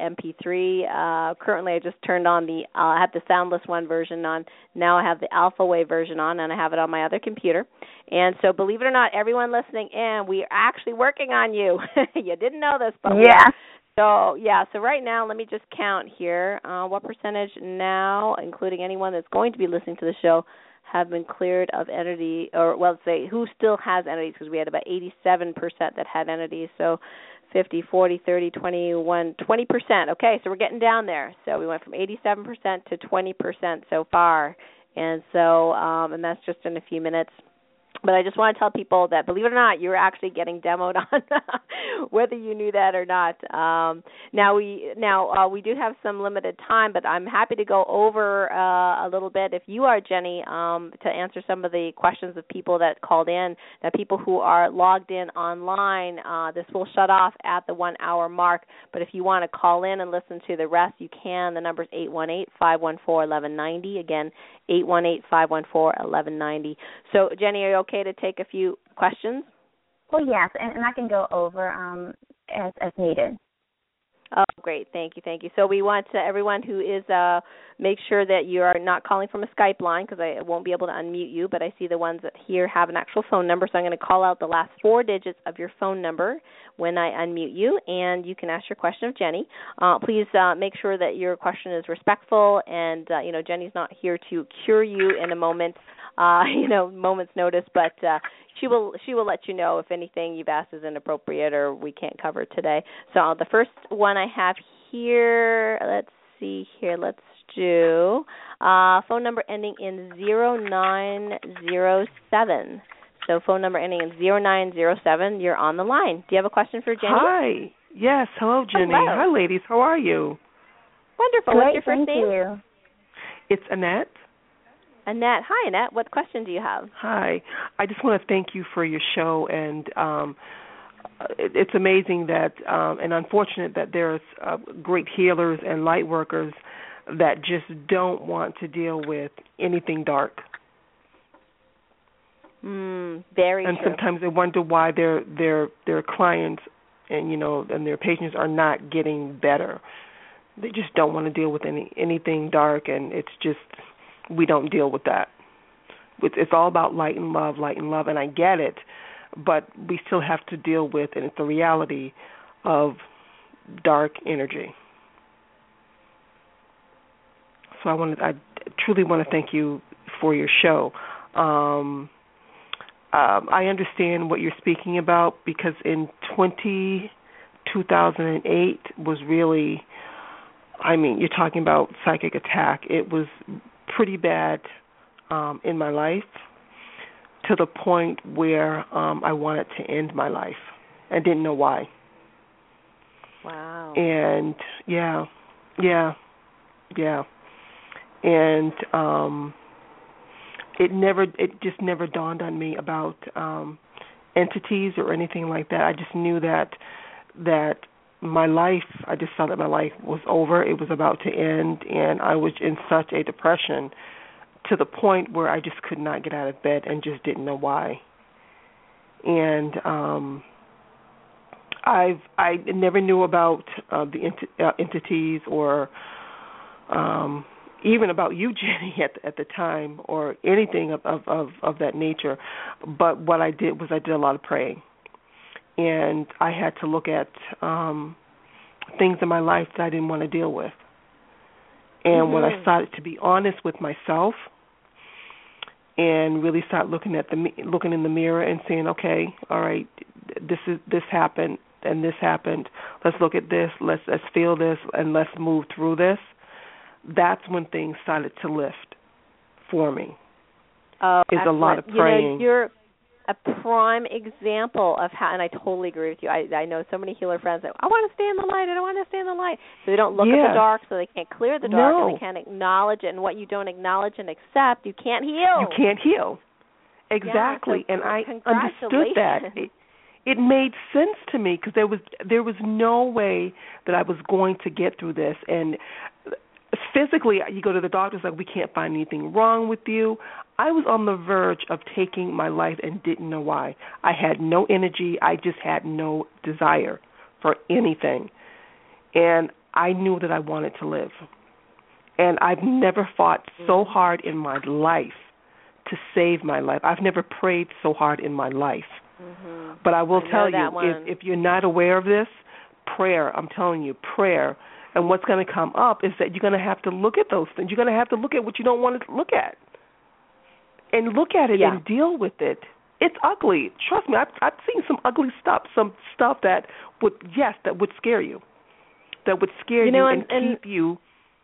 MP3. Currently, I just turned on I have the soundless one version on. Now I have the Alpha Wave version on, and I have it on my other computer. And so, believe it or not, everyone listening in, we are actually working on you. You didn't know this, but So right now, let me just count here. What percentage now, including anyone that's going to be listening to the show, have been cleared of entity, or let's say who still has entities, because we had about 87% that had entities. So 50, 40, 30, 21, 20%. Okay, so we're getting down there. So we went from 87% to 20% so far. And so, and that's just in a few minutes. But I just want to tell people that, believe it or not, you're actually getting demoed on, whether you knew that or not. Now we do have some limited time, but I'm happy to go over a little bit, if you are, Jenny, to answer some of the questions of people that called in. That people who are logged in online, this will shut off at the 1 hour mark. But if you want to call in and listen to the rest, you can. The number is 818-514-1190. Again, 818-514-1190. So, Jenny, are you okay to take a few questions? Well, yes, and I can go over as needed. Oh, great. Thank you. So we want everyone who is, make sure that you are not calling from a Skype line, because I won't be able to unmute you, but I see the ones that here have an actual phone number, so I'm going to call out the last 4 digits of your phone number when I unmute you, and you can ask your question of Jenny. Please make sure that your question is respectful, and, Jenny's not here to cure you in a moment, moment's notice, but she will let you know if anything you've asked is inappropriate or we can't cover today. So the first one I have here, let's see here, let's do phone number ending in 0907. So phone number ending in 0907, you're on the line. Do you have a question for Jenny? Hi. Yes. Hello, Jenny. Hello. Hi, ladies. How are you? Wonderful. Great, What's your first name? You. It's Annette. Annette. Hi, Annette. What question do you have? Hi. I just want to thank you for your show, and it's amazing that and unfortunate that there's great healers and light workers that just don't want to deal with anything dark. Very and true. Sometimes they wonder why their clients and their patients are not getting better. They just don't want to deal with anything dark, and it's just, we don't deal with that. It's all about light and love, and I get it, but we still have to deal with, and it's the reality of dark energy. So I truly want to thank you for your show. I understand what you're speaking about, because in 2008 was really, you're talking about psychic attack. It was pretty bad in my life, to the point where I wanted to end my life. I didn't know why. Wow. And yeah. And it just never dawned on me about entities or anything like that. I just knew that my life, I just felt that my life was over. It was about to end, and I was in such a depression to the point where I just could not get out of bed and just didn't know why. And I never knew about the entities or even about you, Jenny, at the time, or anything of that nature. But what I did was I did a lot of praying. And I had to look at things in my life that I didn't want to deal with. And when I started to be honest with myself and really start looking in the mirror and saying, okay, all right, this happened and this happened. Let's look at this. Let's feel this, and let's move through this. That's when things started to lift for me. Oh, is a lot of praying. You know, you're a prime example of how, and I totally agree with you. I know so many healer friends that I want to stay in the light. I don't want to stay in the light. So they don't look at the dark, so they can't clear the dark, and they can't acknowledge it. And what you don't acknowledge and accept, you can't heal. You can't heal. Exactly. Yeah, so and I understood that. It made sense to me because there was no way that I was going to get through this. And physically, you go to the doctor's like, we can't find anything wrong with you. I was on the verge of taking my life and didn't know why. I had no energy. I just had no desire for anything. And I knew that I wanted to live. And I've never fought so hard in my life to save my life. I've never prayed so hard in my life. But I will tell you, if you're not aware of this, prayer, I'm telling you, prayer. And what's going to come up is that you're going to have to look at those things. You're going to have to look at what you don't want to look at. And look at it and deal with it. It's ugly. Trust me, I've seen some ugly stuff, some stuff that would scare you. That would scare you and keep you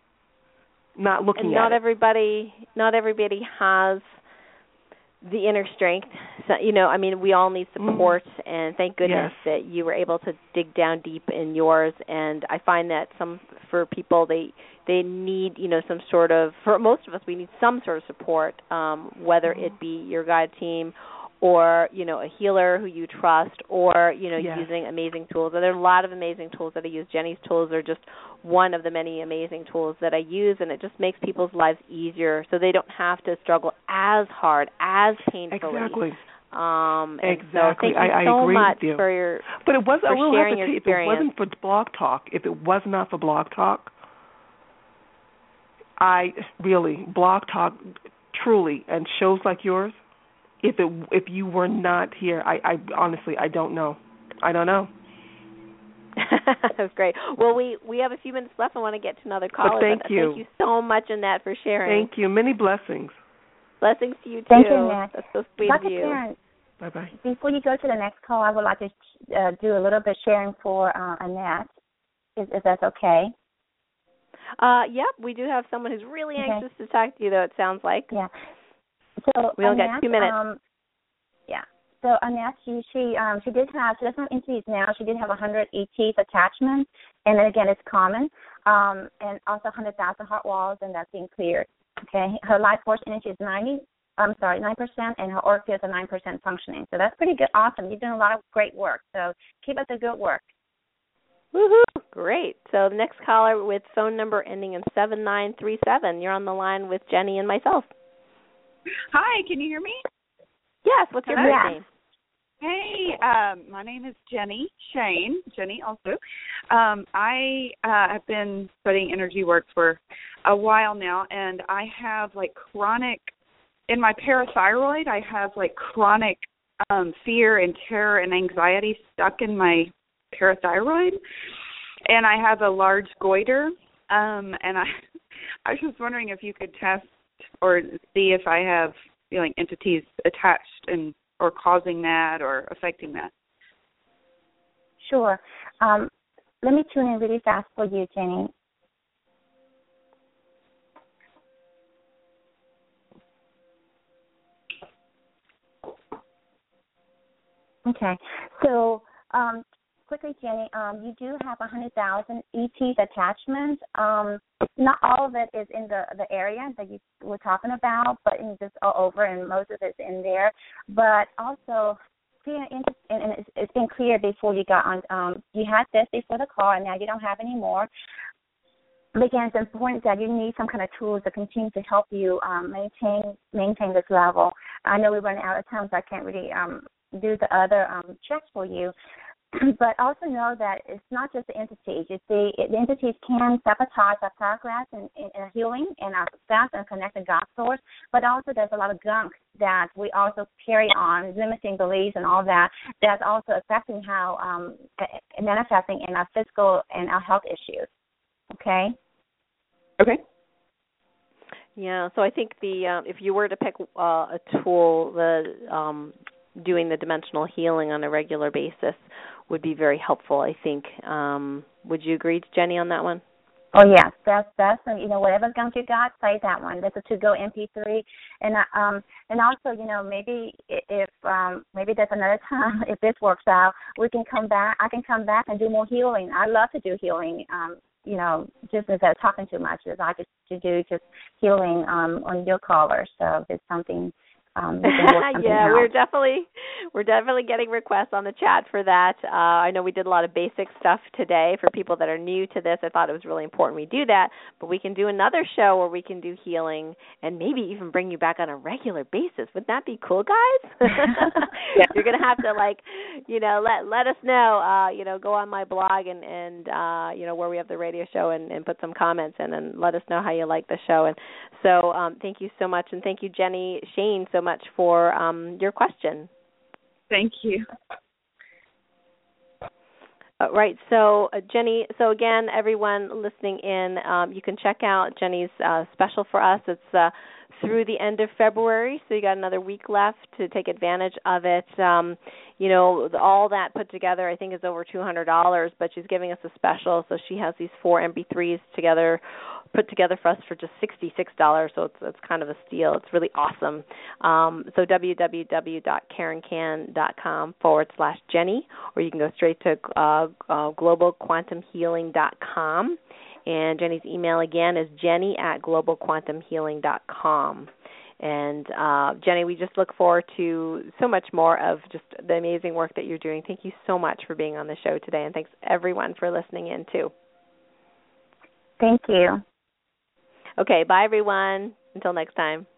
not looking at it. Not everybody has the inner strength. So, I mean, we all need support, and thank goodness that you were able to dig down deep in yours. And I find that for people, they need, some sort of, for most of us, we need some sort of support, whether it be your guide team or, a healer who you trust, or, using amazing tools. And there are a lot of amazing tools that I use. Jenny's tools are just one of the many amazing tools that I use, and it just makes people's lives easier so they don't have to struggle as hard, as painfully. Exactly. Exactly. So thank you so agree much with you. for your But it wasn't, for sharing your experience. If it wasn't for Blog Talk, if it was not for Blog Talk, Blog Talk truly, and shows like yours, if you were not here, I honestly, I don't know. I don't know. That's great. Well, we have a few minutes left. I want to get to another caller. But thank you. Thank you so much, Annette, for sharing. Thank you. Many blessings. Blessings to you, too. Thank you, Annette. That's so sweet of you. Karen, bye-bye. Before you go to the next call, I would like to do a little bit sharing for Annette, if that's okay. Yep, we do have someone who's really anxious to talk to you, though, it sounds like. Yeah. So we only got 2 minutes. So Annette, she doesn't have entities now. She did have 100 ETs attachments, and then again, it's common, and also 100,000 heart walls, and that's being cleared. Okay, her life force energy is 9%, and her auric fields are 9% functioning. So that's pretty good. Awesome. You're doing a lot of great work. So keep up the good work. Woohoo! Great. So the next caller with phone number ending in 7937. You're on the line with Jenny and myself. Hi, can you hear me? Yes. What's your first name? Hey, my name is Jenny Shane. Jenny also. I have been studying energy work for a while now, and I have chronic, in my parathyroid, I have chronic fear and terror and anxiety stuck in my parathyroid, and I have a large goiter, and I was just wondering if you could test or see if I have entities attached or causing that or affecting that. Sure. Let me tune in really fast for you, Jenny. Okay. So quickly, Jenny, you do have 100,000 ETs attachments. Not all of it is in the area that you were talking about, but it's just all over, and most of it's in there. But also, clear and it's been clear before you got on. You had this before the call, and now you don't have any more. Again, it's important that you need some kind of tools to continue to help you maintain this level. I know we're running out of time, so I can't really do the other checks for you. But also know that it's not just the entities. The entities can sabotage our progress in healing and our success and connected God source, but also there's a lot of gunk that we also carry on, limiting beliefs and all that, that's also affecting how manifesting in our physical and our health issues. Okay? Okay. Yeah, so I think if you were to pick a tool, doing the dimensional healing on a regular basis would be very helpful, I think. Would you agree, Jenny, on that one? Oh yes, that's whatever gunk you got, play that one. That's a to-go MP3, and also maybe if maybe there's another time if this works out, we can come back. I can come back and do more healing. I love to do healing. Just instead of talking too much, I just to do just healing on your callers. So it's something. Yeah, we're definitely getting requests on the chat for that. I know we did a lot of basic stuff today for people that are new to this. I thought it was really important we do that, but we can do another show where we can do healing and maybe even bring you back on a regular basis. Wouldn't that be cool, guys? Yeah. You're gonna have to let us know. Go on my blog and where we have the radio show and put some comments in and let us know how you like the show. And so thank you so much, and thank you, Jenny Shane, so much for your question. Thank you. Right. So, Jenny, again, everyone listening in, you can check out Jenny's special for us. It's through the end of February, so you got another week left to take advantage of it. All that put together, I think, is over $200, but she's giving us a special, so she has these 4 MP3s put together for us for just $66, so it's kind of a steal. It's really awesome. So www.KarenCan.com/Jenny, or you can go straight to globalquantumhealing.com. And Jenny's email, again, is jenny@globalquantumhealing.com. And, Jenny, we just look forward to so much more of just the amazing work that you're doing. Thank you so much for being on the show today, and thanks, everyone, for listening in, too. Thank you. Okay, bye, everyone. Until next time.